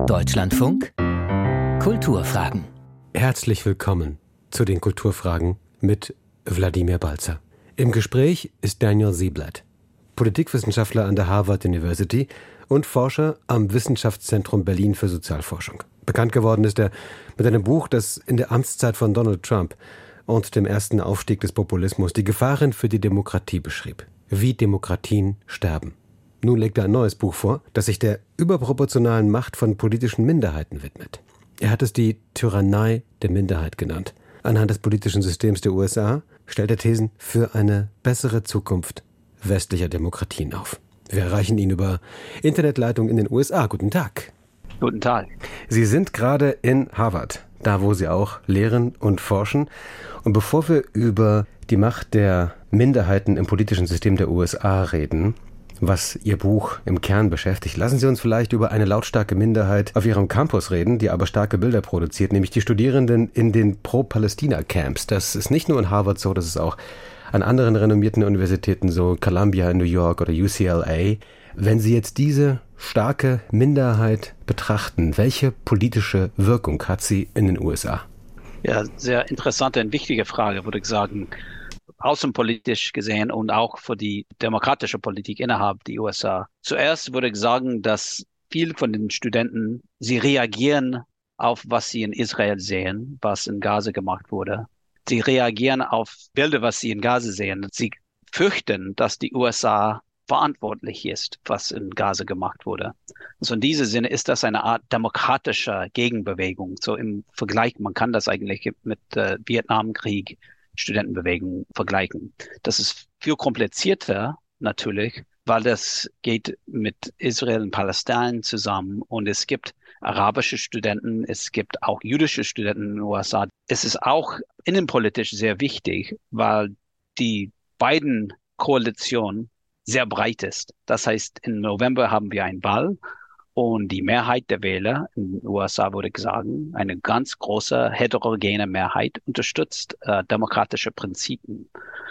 Deutschlandfunk Kulturfragen. Herzlich willkommen zu den Kulturfragen mit Wladimir Balzer. Im Gespräch ist Daniel Ziblatt, Politikwissenschaftler an der Harvard University und Forscher am Wissenschaftszentrum Berlin für Sozialforschung. Bekannt geworden ist er mit einem Buch, das in der Amtszeit von Donald Trump und dem ersten Aufstieg des Populismus die Gefahren für die Demokratie beschrieb. Wie Demokratien sterben. Nun legt er ein neues Buch vor, das sich der überproportionalen Macht von politischen Minderheiten widmet. Er hat es die Tyrannei der Minderheit genannt. Anhand des politischen Systems der USA stellt er Thesen für eine bessere Zukunft westlicher Demokratien auf. Wir erreichen ihn über Internetleitung in den USA. Guten Tag. Guten Tag. Sie sind gerade in Harvard, da wo Sie auch lehren und forschen. Und bevor wir über die Macht der Minderheiten im politischen System der USA reden, was Ihr Buch im Kern beschäftigt, lassen Sie uns vielleicht über eine lautstarke Minderheit auf Ihrem Campus reden, die aber starke Bilder produziert, nämlich die Studierenden in den Pro-Palästina-Camps. Das ist nicht nur in Harvard so, das ist auch an anderen renommierten Universitäten so, Columbia in New York oder UCLA. Wenn Sie jetzt diese starke Minderheit betrachten, welche politische Wirkung hat sie in den USA? Ja, sehr interessante und wichtige Frage, würde ich sagen. Außenpolitisch gesehen und auch für die demokratische Politik innerhalb der USA. Zuerst würde ich sagen, dass viele von den Studenten, sie reagieren auf, was sie in Israel sehen, was in Gaza gemacht wurde. Sie reagieren auf Bilder, was sie in Gaza sehen. Sie fürchten, dass die USA verantwortlich ist, was in Gaza gemacht wurde. Also in diesem Sinne ist das eine Art demokratischer Gegenbewegung. So im Vergleich, man kann das eigentlich mit Vietnamkrieg, Studentenbewegung vergleichen. Das ist viel komplizierter natürlich, weil das geht mit Israel und Palästina zusammen und es gibt arabische Studenten, es gibt auch jüdische Studenten in den USA. Es ist auch innenpolitisch sehr wichtig, weil die beiden Koalitionen sehr breit ist. Das heißt, im November haben wir einen Wahl und die Mehrheit der Wähler in den USA, würde ich sagen, eine ganz große heterogene Mehrheit unterstützt demokratische Prinzipien.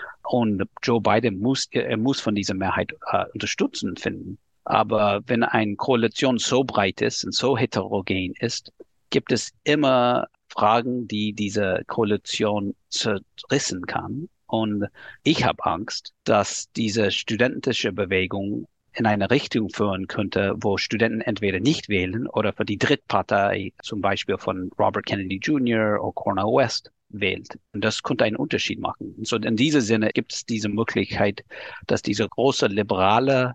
Und Joe Biden muss von dieser Mehrheit Unterstützung finden. Aber wenn eine Koalition so breit ist und so heterogen ist, gibt es immer Fragen, die diese Koalition zerrissen kann. Und ich habe Angst, dass diese studentische Bewegung in eine Richtung führen könnte, wo Studenten entweder nicht wählen oder für die Drittpartei, zum Beispiel von Robert Kennedy Jr. oder Cornel West, wählt. Und das könnte einen Unterschied machen. Und so in diesem Sinne gibt es diese Möglichkeit, dass diese große liberale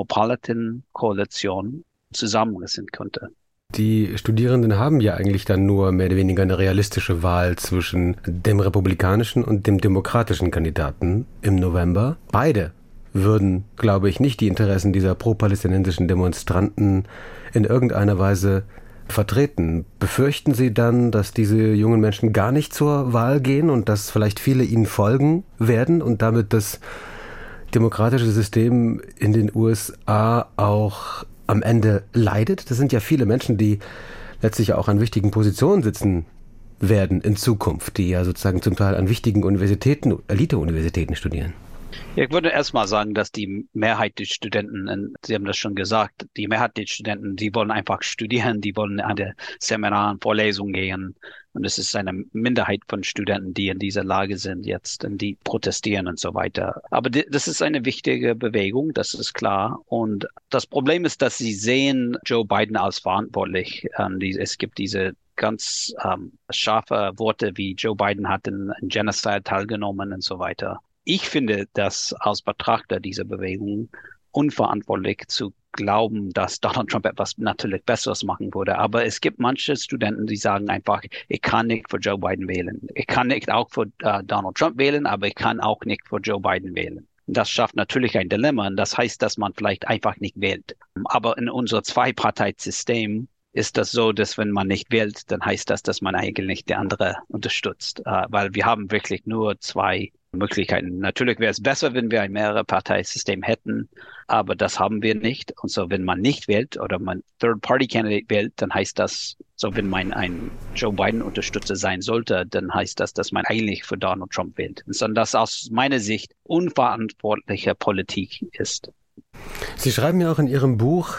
Cosmopolitan-Koalition zusammenrissen könnte. Die Studierenden haben ja eigentlich dann nur mehr oder weniger eine realistische Wahl zwischen dem republikanischen und dem demokratischen Kandidaten im November. Beide würden, glaube ich, nicht die Interessen dieser pro-palästinensischen Demonstranten in irgendeiner Weise vertreten. Befürchten Sie dann, dass diese jungen Menschen gar nicht zur Wahl gehen und dass vielleicht viele ihnen folgen werden und damit das demokratische System in den USA auch am Ende leidet? Das sind ja viele Menschen, die letztlich auch an wichtigen Positionen sitzen werden in Zukunft, die ja sozusagen zum Teil an wichtigen Universitäten, Elite-Universitäten studieren. Ja, ich würde erstmal sagen, dass die Mehrheit der Studenten, Sie haben das schon gesagt, die Mehrheit der Studenten, die wollen einfach studieren, die wollen an der Seminaren, Vorlesungen gehen. Und es ist eine Minderheit von Studenten, die in dieser Lage sind jetzt und die protestieren und so weiter. Aber das ist eine wichtige Bewegung, das ist klar. Und das Problem ist, dass sie sehen Joe Biden als verantwortlich. Es gibt diese ganz scharfe Worte, wie Joe Biden hat in Genocide teilgenommen und so weiter. Ich finde das als Betrachter dieser Bewegung unverantwortlich zu glauben, dass Donald Trump etwas natürlich Besseres machen würde. Aber es gibt manche Studenten, die sagen einfach, ich kann nicht für Joe Biden wählen. Ich kann nicht auch für Donald Trump wählen, aber ich kann auch nicht für Joe Biden wählen. Das schafft natürlich ein Dilemma und das heißt, dass man vielleicht einfach nicht wählt. Aber in unserem Zwei-Partei-System ist das so, dass wenn man nicht wählt, dann heißt das, dass man eigentlich die andere unterstützt. Weil wir haben wirklich nur zwei Möglichkeiten. Natürlich wäre es besser, wenn wir ein Mehrere-Partei-System hätten, aber das haben wir nicht. Und so, wenn man nicht wählt oder man Third-Party-Candidate wählt, dann heißt das, so wenn man ein Joe Biden-Unterstützer sein sollte, dann heißt das, dass man eigentlich für Donald Trump wählt. Und das aus meiner Sicht unverantwortliche Politik ist. Sie schreiben ja auch in Ihrem Buch,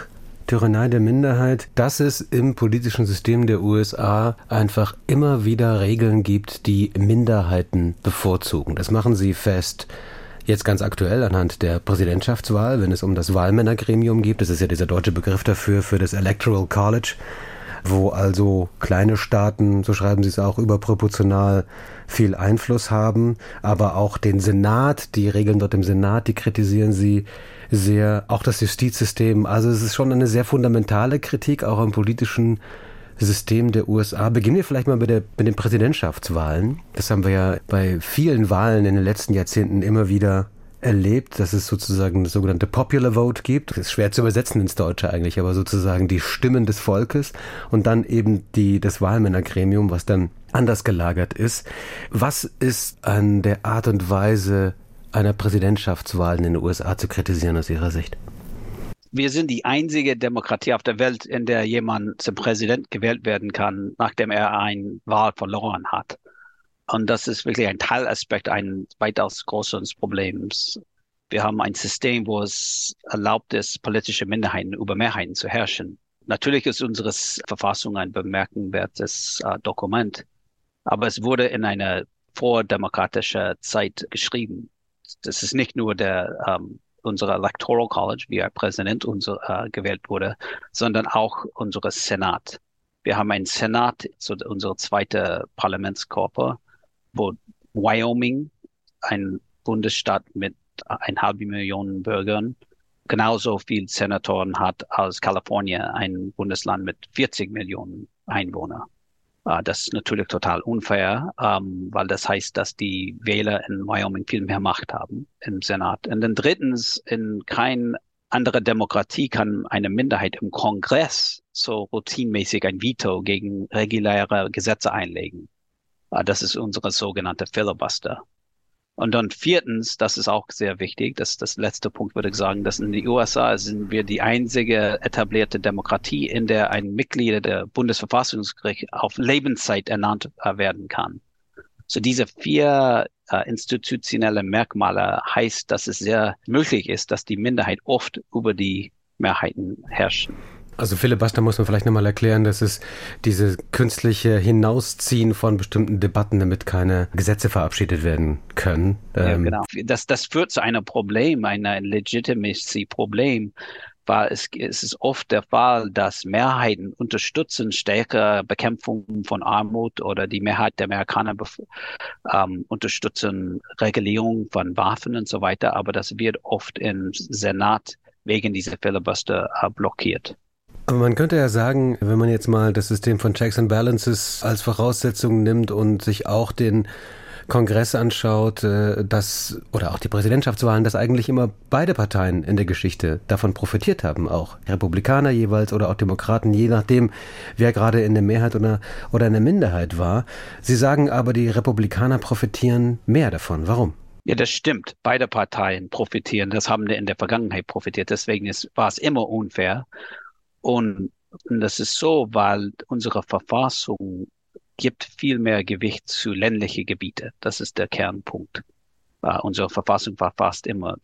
Tyrannei der Minderheit, dass es im politischen System der USA einfach immer wieder Regeln gibt, die Minderheiten bevorzugen. Das machen sie fest. Jetzt ganz aktuell anhand der Präsidentschaftswahl, wenn es um das Wahlmännergremium geht, das ist ja dieser deutsche Begriff dafür, für das Electoral College, wo also kleine Staaten, so schreiben sie es auch, überproportional viel Einfluss haben, aber auch den Senat, die Regeln dort im Senat, die kritisieren sie sehr, auch das Justizsystem. Also es ist schon eine sehr fundamentale Kritik, auch am politischen System der USA. Beginnen wir vielleicht mal mit den Präsidentschaftswahlen. Das haben wir ja bei vielen Wahlen in den letzten Jahrzehnten immer wieder erlebt, dass es sozusagen das sogenannte Popular Vote gibt. Das ist schwer zu übersetzen ins Deutsche eigentlich, aber sozusagen die Stimmen des Volkes und dann eben das Wahlmännergremium, was dann anders gelagert ist. Was ist an der Art und Weise einer Präsidentschaftswahl in den USA zu kritisieren aus Ihrer Sicht? Wir sind die einzige Demokratie auf der Welt, in der jemand zum Präsident gewählt werden kann, nachdem er eine Wahl verloren hat. Und das ist wirklich ein Teilaspekt eines weitaus größeren Problems. Wir haben ein System, wo es erlaubt ist, politische Minderheiten über Mehrheiten zu herrschen. Natürlich ist unsere Verfassung ein bemerkenswertes Dokument, aber es wurde in einer vordemokratischen Zeit geschrieben. Das ist nicht nur unser Electoral College, wie ein Präsident gewählt wurde, sondern auch unser Senat. Wir haben einen Senat, so unsere zweite Parlamentskörper, wo Wyoming, ein Bundesstaat mit 1,5 Millionen Bürgern, genauso viel Senatoren hat als Kalifornien, ein Bundesland mit 40 Millionen Einwohnern. Das ist natürlich total unfair, weil das heißt, dass die Wähler in Wyoming viel mehr Macht haben im Senat. Und dann drittens, in keine andere Demokratie kann eine Minderheit im Kongress so routinemäßig ein Veto gegen reguläre Gesetze einlegen. Das ist unsere sogenannte Filibuster. Und dann viertens, das ist auch sehr wichtig, das ist das letzte Punkt, würde ich sagen, dass in den USA sind wir die einzige etablierte Demokratie, in der ein Mitglied der Bundesverfassungsgericht auf Lebenszeit ernannt werden kann. So diese 4 institutionelle Merkmale heißt, dass es sehr möglich ist, dass die Minderheit oft über die Mehrheiten herrschen. Also Filibuster muss man vielleicht nochmal erklären, dass es diese künstliche Hinausziehen von bestimmten Debatten, damit keine Gesetze verabschiedet werden können. Ja, genau. Das führt zu einem Problem, einem Legitimacy-Problem, weil es ist oft der Fall, dass Mehrheiten unterstützen stärkere Bekämpfung von Armut oder die Mehrheit der Amerikaner unterstützen Regulierung von Waffen und so weiter, aber das wird oft im Senat wegen dieser Filibuster blockiert. Aber man könnte ja sagen, wenn man jetzt mal das System von Checks and Balances als Voraussetzung nimmt und sich auch den Kongress anschaut, oder auch die Präsidentschaftswahlen, dass eigentlich immer beide Parteien in der Geschichte davon profitiert haben, auch Republikaner jeweils oder auch Demokraten, je nachdem, wer gerade in der Mehrheit oder in der Minderheit war. Sie sagen aber, die Republikaner profitieren mehr davon. Warum? Ja, das stimmt. Beide Parteien profitieren. Das haben wir in der Vergangenheit profitiert. Deswegen war es immer unfair. Und das ist so, weil unsere Verfassung gibt viel mehr Gewicht zu ländlichen Gebieten. Das ist der Kernpunkt. Unsere Verfassung war fast immer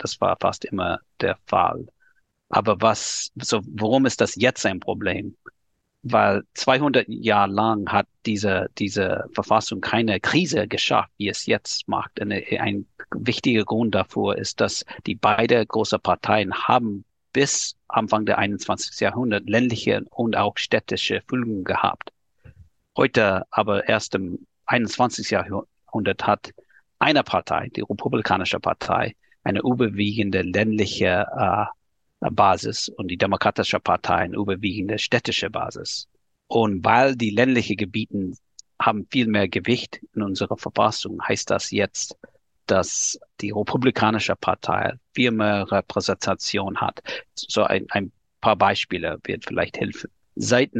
der Fall. Aber warum ist das jetzt ein Problem? Weil 200 Jahre lang hat diese Verfassung keine Krise geschafft, wie es jetzt macht. Ein wichtiger Grund dafür ist, dass die beiden großen Parteien haben bis Anfang des 21. Jahrhunderts ländliche und auch städtische Führung gehabt. Heute aber erst im 21. Jahrhundert hat eine Partei, die Republikanische Partei, eine überwiegende ländliche Basis und die Demokratische Partei eine überwiegende städtische Basis. Und weil die ländlichen Gebiete haben viel mehr Gewicht in unserer Verfassung, heißt das jetzt, dass die Republikanische Partei viel mehr Repräsentation hat. So ein paar Beispiele wird vielleicht helfen. Seit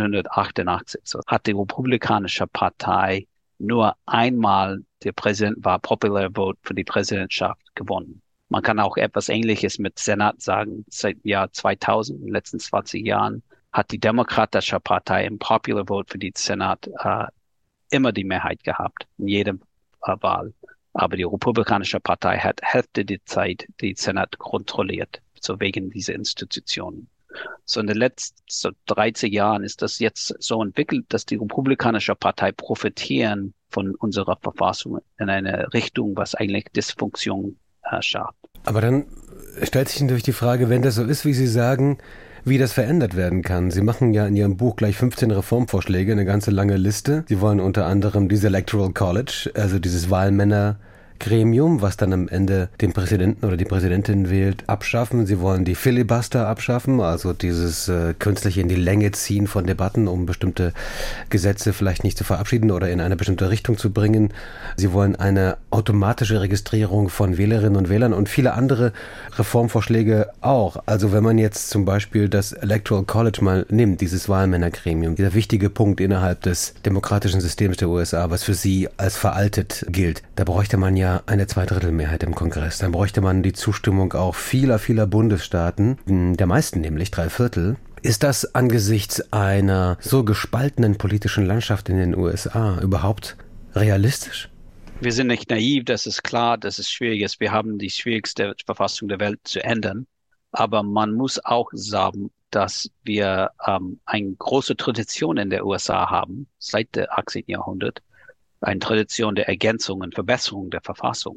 1988 hat die Republikanische Partei nur einmal der Präsident war Popular Vote für die Präsidentschaft gewonnen. Man kann auch etwas Ähnliches mit Senat sagen. Seit dem Jahr 2000, in den letzten 20 Jahren, hat die Demokratische Partei im Popular Vote für die Senat immer die Mehrheit gehabt, in jedem Wahl. Aber die Republikanische Partei hat Hälfte der Zeit die Senat kontrolliert, so wegen dieser Institutionen. So in den letzten 30 Jahren ist das jetzt so entwickelt, dass die Republikanische Partei profitieren von unserer Verfassung in eine Richtung, was eigentlich Dysfunktion schafft. Aber dann stellt sich natürlich die Frage, wenn das so ist, wie Sie sagen, wie das verändert werden kann. Sie machen ja in Ihrem Buch gleich 15 Reformvorschläge, eine ganze lange Liste. Sie wollen unter anderem diese Electoral College, also dieses Wahlmännergremium, was dann am Ende den Präsidenten oder die Präsidentin wählt, abschaffen. Sie wollen die Filibuster abschaffen, also dieses künstliche in die Länge ziehen von Debatten, um bestimmte Gesetze vielleicht nicht zu verabschieden oder in eine bestimmte Richtung zu bringen. Sie wollen eine automatische Registrierung von Wählerinnen und Wählern und viele andere Reformvorschläge auch. Also wenn man jetzt zum Beispiel das Electoral College mal nimmt, dieses Wahlmännergremium, dieser wichtige Punkt innerhalb des demokratischen Systems der USA, was für Sie als veraltet gilt, da bräuchte man ja eine Zweidrittelmehrheit im Kongress. Dann bräuchte man die Zustimmung auch vieler Bundesstaaten, der meisten nämlich, 3/4. Ist das angesichts einer so gespaltenen politischen Landschaft in den USA überhaupt realistisch? Wir sind nicht naiv, das ist klar, dass es schwierig ist. Wir haben die schwierigste Verfassung der Welt zu ändern. Aber man muss auch sagen, dass wir eine große Tradition in der USA haben, seit dem 18. Jahrhundert, eine Tradition der Ergänzung und Verbesserung der Verfassung.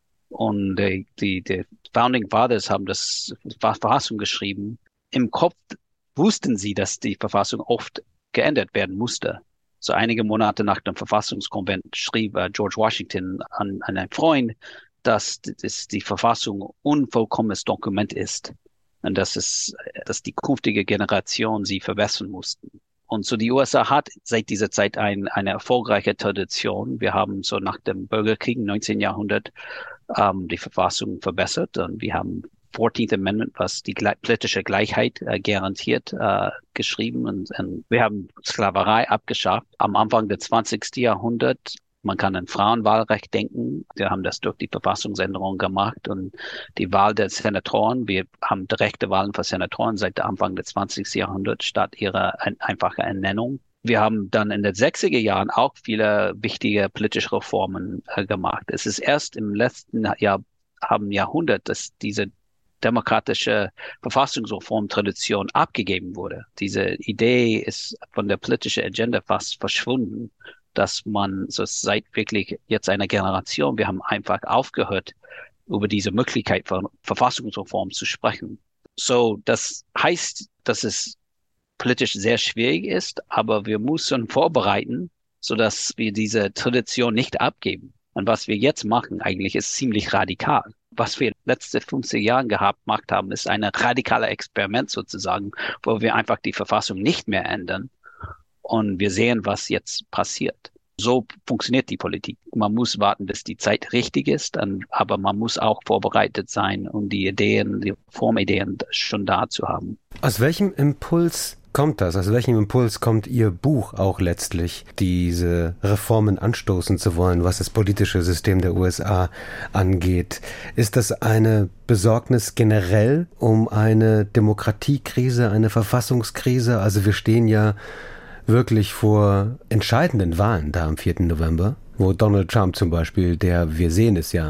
Und die Founding Fathers haben das Verfassung geschrieben. Im Kopf wussten sie, dass die Verfassung oft geändert werden musste. So einige Monate nach dem Verfassungskonvent schrieb George Washington an einen Freund, dass die Verfassung ein unvollkommenes Dokument ist und dass die künftige Generation sie verbessern mussten. Und so die USA hat seit dieser Zeit eine erfolgreiche Tradition. Wir haben so nach dem Bürgerkrieg im 19. Jahrhundert die Verfassung verbessert und wir haben 14th Amendment, was die politische Gleichheit garantiert, geschrieben und wir haben Sklaverei abgeschafft. Am Anfang des 20. Jahrhunderts, man kann an Frauenwahlrecht denken, wir haben das durch die Verfassungsänderung gemacht und die Wahl der Senatoren, wir haben direkte Wahlen für Senatoren seit dem Anfang des 20. Jahrhunderts statt ihrer einfachen Ernennung. Wir haben dann in den 60er Jahren auch viele wichtige politische Reformen gemacht. Es ist erst im letzten Jahrhundert, dass diese demokratische Verfassungsreformtradition abgegeben wurde. Diese Idee ist von der politischen Agenda fast verschwunden, dass man so seit wirklich jetzt einer Generation, wir haben einfach aufgehört, über diese Möglichkeit von Verfassungsreform zu sprechen. So, das heißt, dass es politisch sehr schwierig ist, aber wir müssen vorbereiten, sodass wir diese Tradition nicht abgeben. Und was wir jetzt machen, eigentlich ist ziemlich radikal. Was wir letzte 50 Jahre gemacht haben, ist ein radikales Experiment sozusagen, wo wir einfach die Verfassung nicht mehr ändern und wir sehen, was jetzt passiert. So funktioniert die Politik. Man muss warten, bis die Zeit richtig ist, aber man muss auch vorbereitet sein, um die Reformideen schon da zu haben. Aus welchem Impuls kommt das? Aus welchem Impuls kommt Ihr Buch auch letztlich, diese Reformen anstoßen zu wollen, was das politische System der USA angeht? Ist das eine Besorgnis generell um eine Demokratiekrise, eine Verfassungskrise? Also wir stehen ja wirklich vor entscheidenden Wahlen da am 4. November, wo Donald Trump zum Beispiel, wir sehen es ja,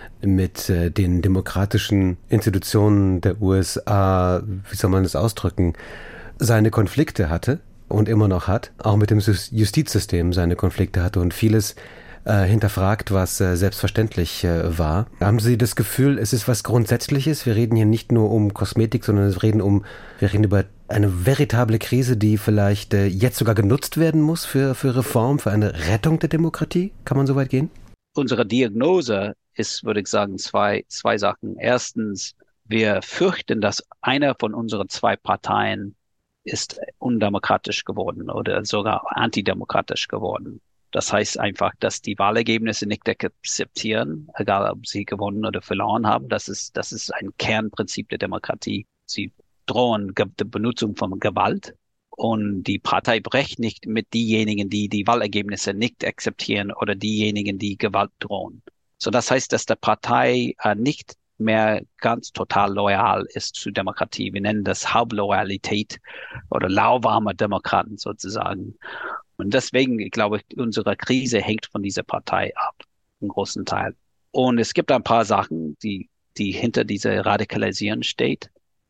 mit den demokratischen Institutionen der USA, wie soll man das ausdrücken, seine Konflikte hatte und immer noch hat, auch mit dem Justizsystem seine Konflikte hatte und vieles hinterfragt, was selbstverständlich war. Haben Sie das Gefühl, es ist was Grundsätzliches? Wir reden hier nicht nur um Kosmetik, sondern wir reden über eine veritable Krise, die vielleicht jetzt sogar genutzt werden muss für Reform, für eine Rettung der Demokratie? Kann man so weit gehen? Unsere Diagnose ist, würde ich sagen, zwei Sachen. Erstens, wir fürchten, dass einer von unseren zwei Parteien ist undemokratisch geworden oder sogar antidemokratisch geworden. Das heißt einfach, dass die Wahlergebnisse nicht akzeptieren, egal ob sie gewonnen oder verloren haben. Das ist ein Kernprinzip der Demokratie. Sie drohen die Benutzung von Gewalt und die Partei bricht nicht mit diejenigen, die die Wahlergebnisse nicht akzeptieren oder diejenigen, die Gewalt drohen. So, das heißt, dass der Partei nicht mehr ganz total loyal ist zu Demokratie. Wir nennen das Halbloyalität oder lauwarme Demokraten sozusagen. Und deswegen, glaube ich, unsere Krise hängt von dieser Partei ab, im großen Teil. Und es gibt ein paar Sachen, die hinter dieser Radikalisierung steht.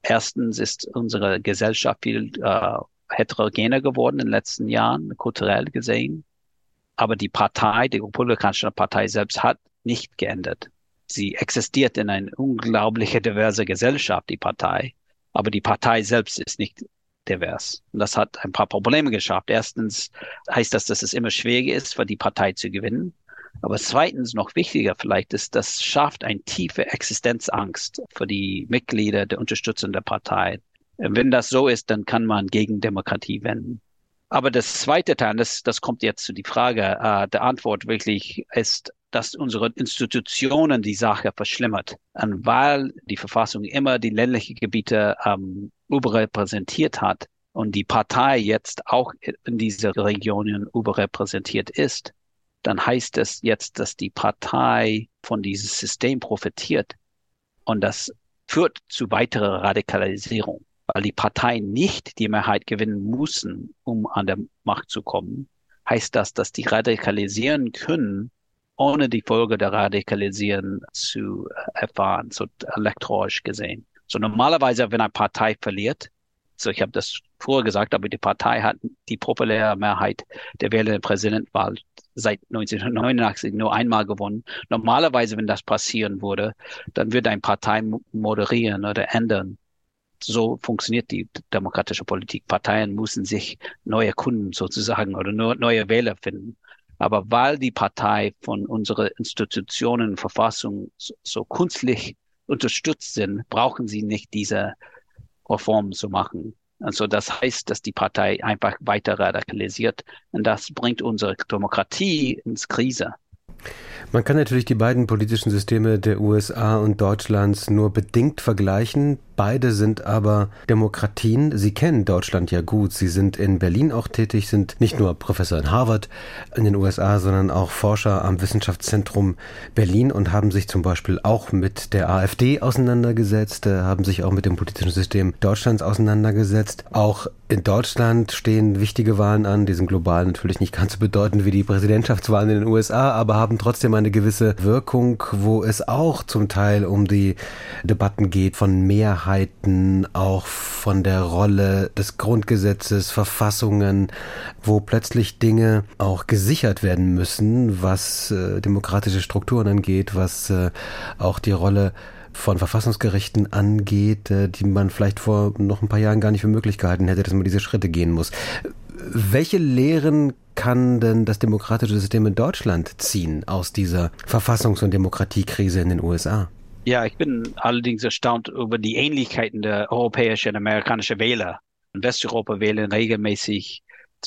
Erstens ist unsere Gesellschaft viel heterogener geworden in den letzten Jahren, kulturell gesehen. Aber die Partei, die Republikanische Partei selbst hat nicht geändert. Sie existiert in einer unglaublich diverse Gesellschaft, die Partei. Aber die Partei selbst ist nicht divers. Und das hat ein paar Probleme geschafft. Erstens heißt das, dass es immer schwieriger ist, für die Partei zu gewinnen. Aber zweitens, noch wichtiger vielleicht, ist, das schafft eine tiefe Existenzangst für die Mitglieder der Unterstützer der Partei. Wenn das so ist, dann kann man gegen Demokratie wenden. Aber das zweite Teil, das kommt jetzt zu die Frage, der Antwort wirklich ist, dass unsere Institutionen die Sache verschlimmert. Und weil die Verfassung immer die ländlichen Gebiete überrepräsentiert hat und die Partei jetzt auch in diese Regionen überrepräsentiert ist, dann heißt es jetzt, dass die Partei von diesem System profitiert. Und das führt zu weiterer Radikalisierung, weil die Parteien nicht die Mehrheit gewinnen müssen, um an der Macht zu kommen. Heißt das, dass die radikalisieren können, ohne die Folge der Radikalisieren zu erfahren, so elektorisch gesehen. So normalerweise, wenn eine Partei verliert, so ich habe das vorher gesagt, aber die Partei hat die populäre Mehrheit der Wähler der Präsidentwahl seit 1989 nur einmal gewonnen. Normalerweise, wenn das passieren würde, dann würde eine Partei moderieren oder ändern. So funktioniert die demokratische Politik. Parteien müssen sich neue Kunden sozusagen oder neue Wähler finden. Aber weil die Partei von unseren Institutionen und Verfassung so künstlich unterstützt sind, brauchen sie nicht diese Reformen zu machen. Also das heißt, dass die Partei einfach weiter radikalisiert und das bringt unsere Demokratie ins Krise. Man kann natürlich die beiden politischen Systeme der USA und Deutschlands nur bedingt vergleichen. Beide sind aber Demokratien. Sie kennen Deutschland ja gut. Sie sind in Berlin auch tätig, sind nicht nur Professor in Harvard in den USA, sondern auch Forscher am Wissenschaftszentrum Berlin und haben sich zum Beispiel auch mit der AfD auseinandergesetzt, haben sich auch mit dem politischen System Deutschlands auseinandergesetzt. Auch in Deutschland stehen wichtige Wahlen an. Die sind global natürlich nicht ganz so bedeutend wie die Präsidentschaftswahlen in den USA, aber haben trotzdem eine gewisse Wirkung, wo es auch zum Teil um die Debatten geht von Mehrheiten, auch von der Rolle des Grundgesetzes, Verfassungen, wo plötzlich Dinge auch gesichert werden müssen, was demokratische Strukturen angeht, was auch die Rolle von Verfassungsgerichten angeht, die man vielleicht vor noch ein paar Jahren gar nicht für möglich gehalten hätte, dass man diese Schritte gehen muss. Welche Lehren kann denn das demokratische System in Deutschland ziehen aus dieser Verfassungs- und Demokratiekrise in den USA? Ja, ich bin allerdings erstaunt über die Ähnlichkeiten der europäischen und amerikanischen Wähler. In Westeuropa wählen regelmäßig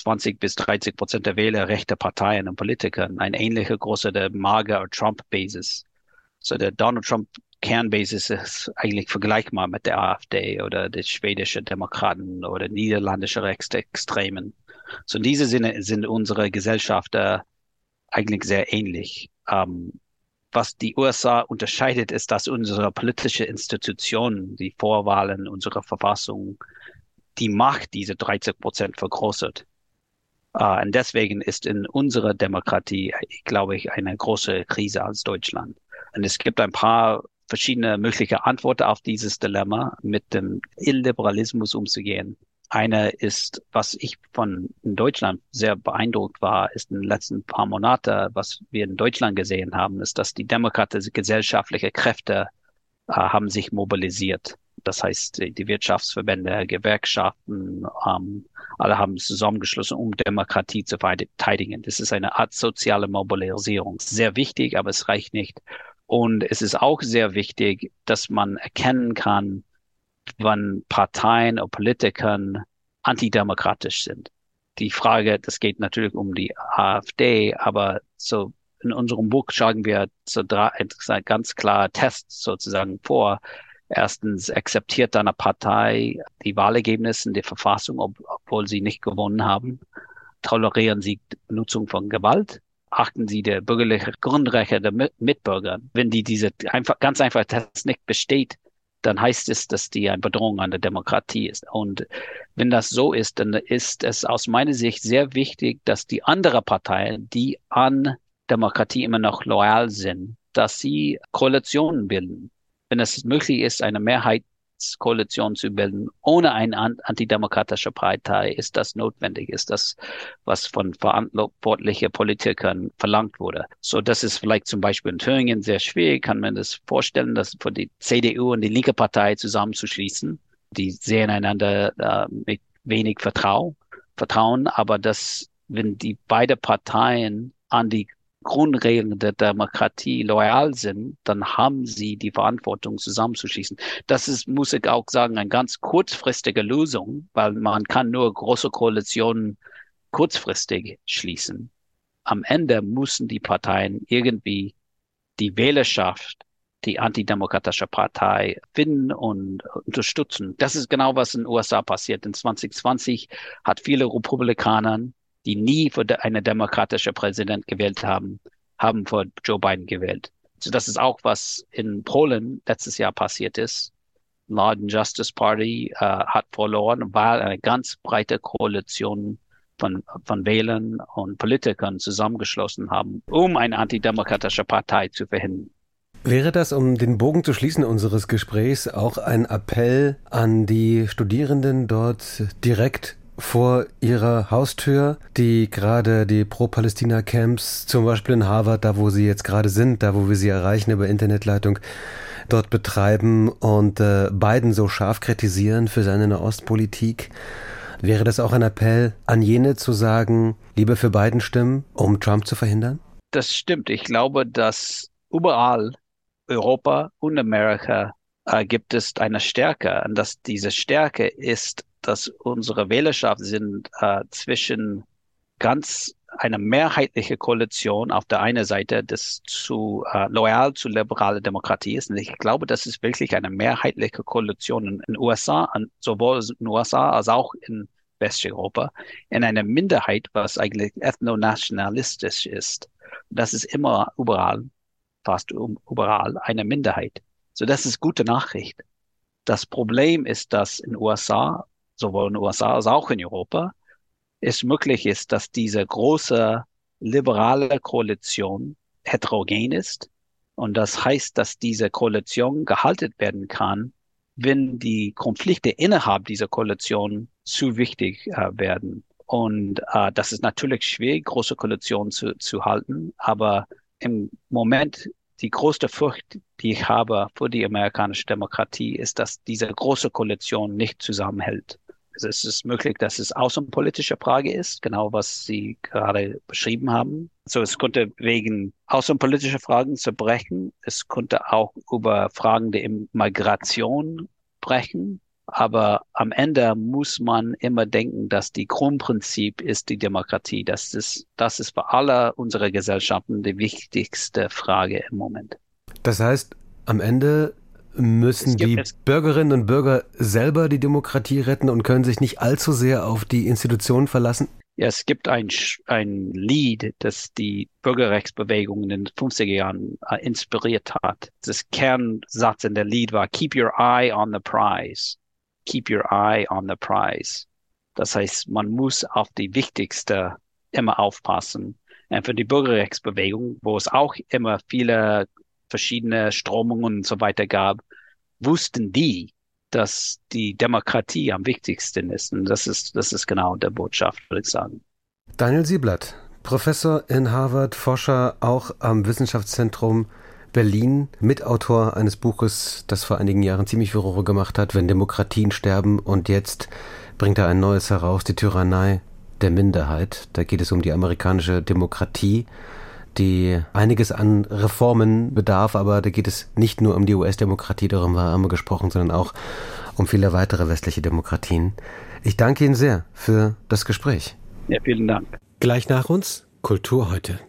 20-30% der Wähler rechte Parteien und Politiker. Ein ähnlicher großer der MAGA- oder Trump-Basis. So der Donald Trump Kernbasis ist eigentlich vergleichbar mit der AfD oder der schwedischen Demokraten oder niederländische Rechtsextremen. So in diesem Sinne sind unsere Gesellschaften eigentlich sehr ähnlich. Was die USA unterscheidet, ist, dass unsere politische Institutionen, die Vorwahlen, unsere Verfassung, die Macht diese 30% vergrößert. Und deswegen ist in unserer Demokratie, glaube ich, eine große Krise als Deutschland. Und es gibt ein paar verschiedene mögliche Antworten auf dieses Dilemma, mit dem Illiberalismus umzugehen. Eine ist, was ich in Deutschland sehr beeindruckt war, ist in den letzten paar Monaten, was wir in Deutschland gesehen haben, ist, dass die demokratischen gesellschaftlichen Kräfte haben sich mobilisiert. Das heißt, die Wirtschaftsverbände, Gewerkschaften, alle haben zusammengeschlossen, um Demokratie zu verteidigen. Das ist eine Art soziale Mobilisierung. Sehr wichtig, aber es reicht nicht. Und es ist auch sehr wichtig, dass man erkennen kann, wann Parteien oder Politikern antidemokratisch sind. Die Frage, das geht natürlich um die AfD, aber so in unserem Buch schlagen wir so ganz klar Tests sozusagen vor. Erstens, akzeptiert eine Partei die Wahlergebnisse in der Verfassung, obwohl sie nicht gewonnen haben? Tolerieren sie die Benutzung von Gewalt? Achten sie der bürgerlichen Grundrechte der Mitbürger? Wenn diese ganz einfach Test nicht besteht, dann heißt es, dass die eine Bedrohung an der Demokratie ist. Und wenn das so ist, dann ist es aus meiner Sicht sehr wichtig, dass die anderen Parteien, die an Demokratie immer noch loyal sind, dass sie Koalitionen bilden. Wenn es möglich ist, eine Mehrheit Minderheitskoalition zu bilden, ohne eine antidemokratische Partei, ist das notwendig, ist das, was von verantwortlichen Politikern verlangt wurde. So, das ist vielleicht zum Beispiel in Thüringen sehr schwierig, kann man das vorstellen, dass für die CDU und die linke Partei zusammenzuschließen. Die sehen einander mit wenig Vertrauen, aber wenn die beiden Parteien an die Grundregeln der Demokratie loyal sind, dann haben sie die Verantwortung, zusammenzuschließen. Das ist, muss ich auch sagen, eine ganz kurzfristige Lösung, weil man kann nur große Koalitionen kurzfristig schließen. Am Ende müssen die Parteien irgendwie die Wählerschaft, die antidemokratische Partei finden und unterstützen. Das ist genau, was in den USA passiert. In 2020 hat viele Republikaner, die nie für einen demokratischen Präsident gewählt haben, haben für Joe Biden gewählt. So, das ist auch, was in Polen letztes Jahr passiert ist. Law and Justice Party hat verloren, weil eine ganz breite Koalition von Wählern und Politikern zusammengeschlossen haben, um eine antidemokratische Partei zu verhindern. Wäre das, um den Bogen zu schließen unseres Gesprächs, auch ein Appell an die Studierenden dort direkt vor ihrer Haustür, die gerade die Pro-Palästina-Camps, zum Beispiel in Harvard, da wo sie jetzt gerade sind, da wo wir sie erreichen über Internetleitung, dort betreiben und Biden so scharf kritisieren für seine Nahostpolitik? Wäre das auch ein Appell an jene zu sagen, lieber für Biden stimmen, um Trump zu verhindern? Das stimmt. Ich glaube, dass überall Europa und Amerika gibt es eine Stärke. Und dass diese Stärke ist, dass unsere Wählerschaft sind zwischen ganz einer mehrheitlichen Koalition auf der einen Seite, das loyal zu liberaler Demokratie ist. Und ich glaube, das ist wirklich eine mehrheitliche Koalition in den USA, sowohl in den USA als auch in Westeuropa, in einer Minderheit, was eigentlich ethnonationalistisch ist. Das ist immer überall, fast überall, eine Minderheit. So, das ist gute Nachricht. Das Problem ist, dass in den USA, sowohl in den USA als auch in Europa, es möglich ist, dass diese große liberale Koalition heterogen ist. Und das heißt, dass diese Koalition gehalten werden kann, wenn die Konflikte innerhalb dieser Koalition zu wichtig werden. Und das ist natürlich schwierig, große Koalitionen zu halten. Aber im Moment, die größte Furcht, die ich habe für die amerikanische Demokratie, ist, dass diese große Koalition nicht zusammenhält. Also es ist möglich, dass es außenpolitische Frage ist, genau was Sie gerade beschrieben haben. Also es könnte wegen außenpolitischer Fragen zerbrechen. Es könnte auch über Fragen der Migration brechen. Aber am Ende muss man immer denken, dass die Grundprinzip ist die Demokratie. Das ist für alle unsere Gesellschaften die wichtigste Frage im Moment. Das heißt, am Ende müssen die Bürgerinnen und Bürger selber die Demokratie retten und können sich nicht allzu sehr auf die Institutionen verlassen? Ja, es gibt ein Lied, das die Bürgerrechtsbewegung in den 50er Jahren inspiriert hat. Das Kernsatz in der Lied war, Keep your eye on the prize. Keep your eye on the prize. Das heißt, man muss auf die wichtigste immer aufpassen. Und für die Bürgerrechtsbewegung, wo es auch immer viele verschiedene Strömungen und so weiter gab, wussten die, dass die Demokratie am wichtigsten ist. Und das ist genau der Botschaft, würde ich sagen. Daniel Sieblatt, Professor in Harvard, Forscher auch am Wissenschaftszentrum Berlin, Mitautor eines Buches, das vor einigen Jahren ziemlich Furore gemacht hat, Wenn Demokratien sterben, und jetzt bringt er ein neues heraus, Die Tyrannei der Minderheit. Da geht es um die amerikanische Demokratie, die einiges an Reformen bedarf, aber da geht es nicht nur um die US-Demokratie, darum war einmal gesprochen, sondern auch um viele weitere westliche Demokratien. Ich danke Ihnen sehr für das Gespräch. Ja, vielen Dank. Gleich nach uns Kultur heute.